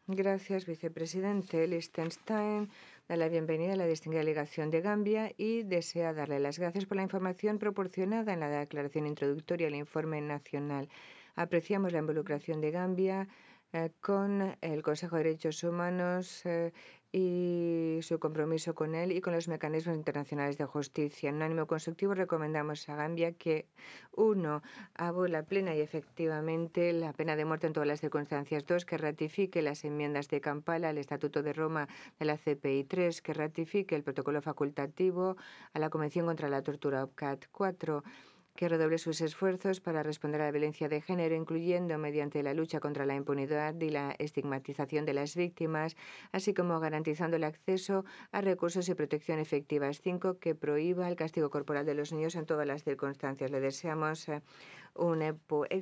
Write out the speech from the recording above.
Gracias, vicepresidente. Liechtenstein da la bienvenida a la distinguida delegación de Gambia y desea darle las gracias por la información proporcionada en la declaración introductoria al informe nacional. Apreciamos la involucración de Gambia con el Consejo de Derechos Humanos y su compromiso con él y con los mecanismos internacionales de justicia. En un ánimo constructivo recomendamos a Gambia que 1. Abola plena y efectivamente la pena de muerte en todas las circunstancias. 2. Que ratifique las enmiendas de Kampala al Estatuto de Roma de la CPI. 3. Que ratifique el protocolo facultativo a la Convención contra la Tortura OPCAT. 4. Que redoble sus esfuerzos para responder a la violencia de género, incluyendo mediante la lucha contra la impunidad y la estigmatización de las víctimas, así como garantizando el acceso a recursos y protección efectivas. 5. Que prohíba el castigo corporal de los niños en todas las circunstancias. Le deseamos un